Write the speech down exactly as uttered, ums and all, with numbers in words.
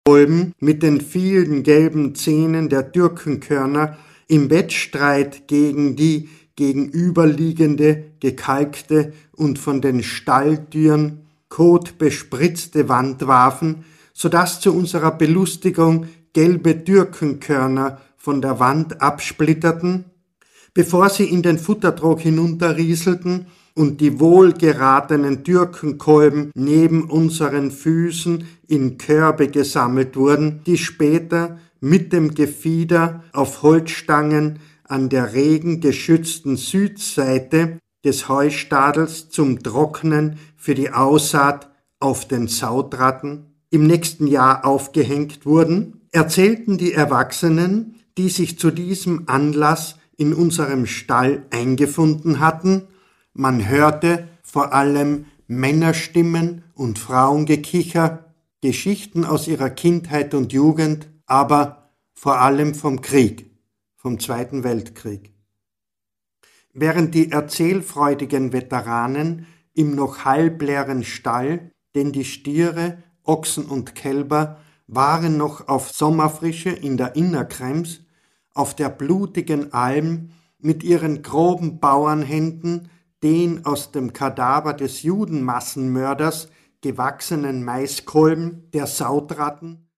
Kolben mit den vielen gelben Zähnen der Türkenkörner im Wettstreit gegen die gegenüberliegende, gekalkte und von den Stalltüren kotbespritzte Wand warfen, so dass zu unserer Belustigung gelbe Türkenkörner von der Wand absplitterten, bevor sie in den Futtertrog hinunterrieselten und die wohlgeratenen Türkenkolben neben unseren Füßen in Körbe gesammelt wurden, die später mit dem Gefieder auf Holzstangen an der regengeschützten Südseite des Heustadels zum Trocknen für die Aussaat auf den Sautratten im nächsten Jahr aufgehängt wurden, erzählten die Erwachsenen, die sich zu diesem Anlass in unserem Stall eingefunden hatten, man hörte vor allem Männerstimmen und Frauengekicher, Geschichten aus ihrer Kindheit und Jugend, aber vor allem vom Krieg, vom Zweiten Weltkrieg. Während die erzählfreudigen Veteranen im noch halbleeren Stall, denn die Stiere, Ochsen und Kälber waren noch auf Sommerfrische in der Innerkrems, auf der blutigen Alm mit ihren groben Bauernhänden den aus dem Kadaver des Judenmassenmörders gewachsenen Maiskolben der Sautratten